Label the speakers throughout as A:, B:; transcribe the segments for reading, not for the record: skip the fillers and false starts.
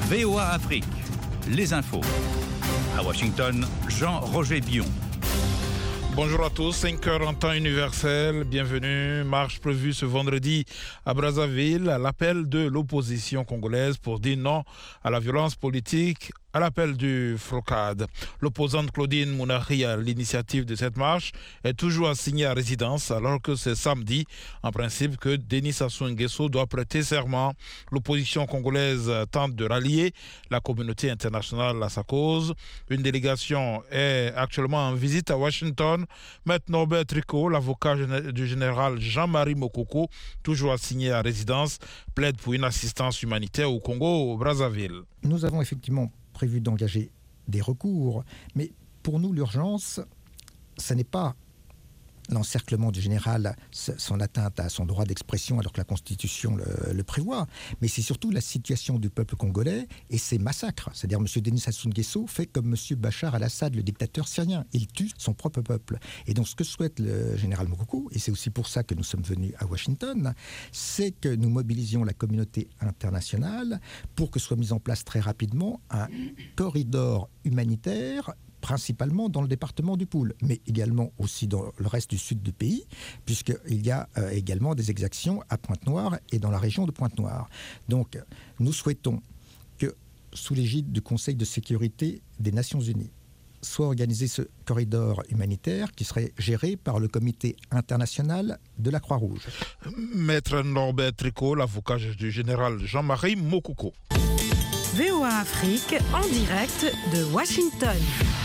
A: VOA Afrique, les infos. À Washington, Jean-Roger Bion.
B: Bonjour à tous, 5h en temps universel, bienvenue. Marche prévue ce vendredi à Brazzaville à l'appel de l'opposition congolaise pour dire non à la violence politique, à l'appel du FROCAD. L'opposante Claudine Mounari à l'initiative de cette marche est toujours assignée à résidence alors que c'est samedi, en principe, que Denis Sassou Nguesso doit prêter serment. L'opposition congolaise tente de rallier la communauté internationale à sa cause. Une délégation est actuellement en visite à Washington. Maître Norbert Tricot, l'avocat du général Jean-Marie Mokoko, toujours assigné à résidence, plaide pour une assistance humanitaire au Congo, au Brazzaville.
C: Nous avons effectivement prévu d'engager des recours, mais pour nous l'urgence, ce n'est pas l'encerclement du général, son atteinte à son droit d'expression alors que la Constitution le prévoit, mais c'est surtout la situation du peuple congolais et ses massacres. C'est-à-dire M. Denis Sassou Nguesso fait comme M. Bachar al-Assad, le dictateur syrien. Il tue son propre peuple. Et donc ce que souhaite le général Mokoko, et c'est aussi pour ça que nous sommes venus à Washington, c'est que nous mobilisions la communauté internationale pour que soit mis en place très rapidement un corridor humanitaire, principalement dans le département du Poul, mais également aussi dans le reste du sud du pays, puisqu'il y a également des exactions à Pointe-Noire et dans la région de Pointe-Noire. Donc, nous souhaitons que, sous l'égide du Conseil de sécurité des Nations Unies, soit organisé ce corridor humanitaire qui serait géré par le Comité international de la Croix-Rouge.
B: Maître Norbert Tricot, l'avocat du général Jean-Marie Mokoko.
D: VOA Afrique, en direct de Washington.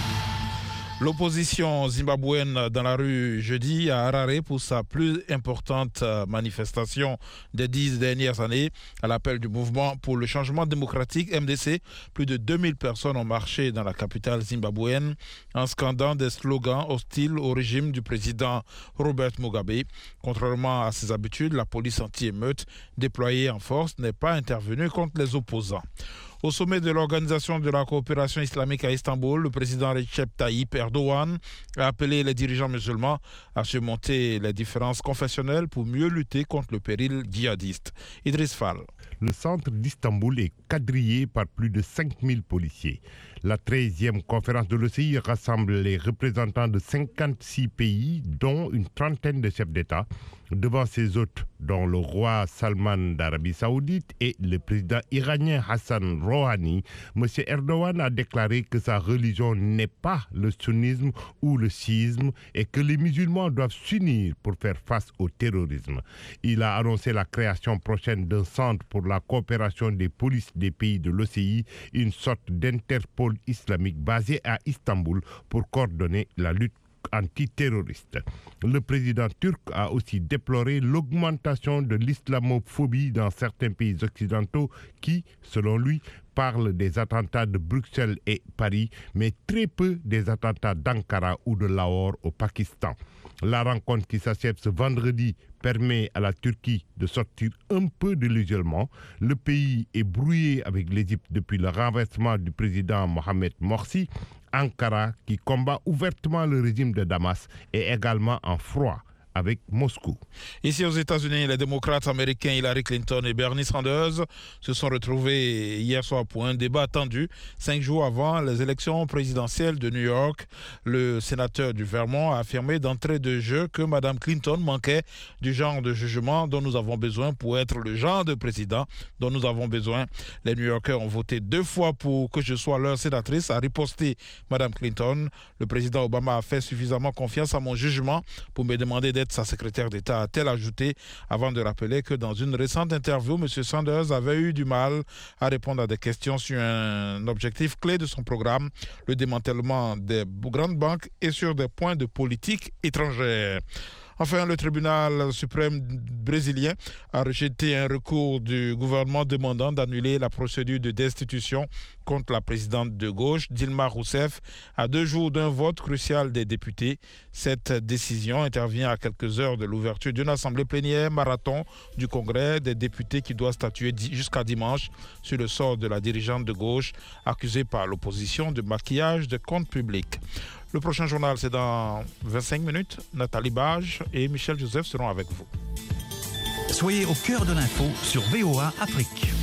B: L'opposition zimbabwéenne dans la rue jeudi à Harare pour sa plus importante manifestation des 10 dernières années à l'appel du mouvement pour le changement démocratique MDC. Plus de 2000 personnes ont marché dans la capitale zimbabwéenne en scandant des slogans hostiles au régime du président Robert Mugabe. Contrairement à ses habitudes, la police anti-émeute déployée en force n'est pas intervenue contre les opposants. Au sommet de l'Organisation de la coopération islamique à Istanbul, le président Recep Tayyip Erdogan a appelé les dirigeants musulmans à surmonter les différences confessionnelles pour mieux lutter contre le péril djihadiste. Idriss Fall.
E: Le centre d'Istanbul est quadrillé par plus de 5000 policiers. La 13e conférence de l'OCI rassemble les représentants de 56 pays, dont une trentaine de chefs d'État, devant ses hôtes, dont le roi Salman d'Arabie Saoudite et le président iranien Hassan Rouhani. M. Erdogan a déclaré que sa religion n'est pas le sunnisme ou le chiisme et que les musulmans doivent s'unir pour faire face au terrorisme. Il a annoncé la création prochaine d'un centre pour la coopération des polices des pays de l'OCI, une sorte d'Interpol islamique basé à Istanbul pour coordonner la lutte antiterroriste. Le président turc a aussi déploré l'augmentation de l'islamophobie dans certains pays occidentaux qui, selon lui, parlent des attentats de Bruxelles et Paris, mais très peu des attentats d'Ankara ou de Lahore au Pakistan. La rencontre qui s'achève ce vendredi permet à la Turquie de sortir un peu de l'isolement. Le pays est brouillé avec l'Égypte depuis le renversement du président Mohamed Morsi. Ankara, qui combat ouvertement le régime de Damas, est également en froid avec Moscou.
B: Ici aux États-Unis, les démocrates américains Hillary Clinton et Bernie Sanders se sont retrouvés hier soir pour un débat attendu 5 jours avant les élections présidentielles de New York. Le sénateur du Vermont a affirmé d'entrée de jeu que Mme Clinton manquait du genre de jugement dont nous avons besoin pour être le genre de président dont nous avons besoin. Les New Yorkers ont voté 2 fois pour que je sois leur sénatrice, a riposté Mme Clinton. Le président Obama a fait suffisamment confiance à mon jugement pour me demander d'être sa secrétaire d'État, a-t-elle ajouté, avant de rappeler que dans une récente interview, M. Sanders avait eu du mal à répondre à des questions sur un objectif clé de son programme, le démantèlement des grandes banques et sur des points de politique étrangère. Enfin, le tribunal suprême brésilien a rejeté un recours du gouvernement demandant d'annuler la procédure de destitution contre la présidente de gauche, Dilma Rousseff, à 2 jours d'un vote crucial des députés. Cette décision intervient à quelques heures de l'ouverture d'une assemblée plénière marathon du Congrès des députés qui doit statuer jusqu'à dimanche sur le sort de la dirigeante de gauche accusée par l'opposition de maquillage de comptes publics. Le prochain journal, c'est dans 25 minutes. Nathalie Bage et Michel Joseph seront avec vous.
A: Soyez au cœur de l'info sur VOA Afrique.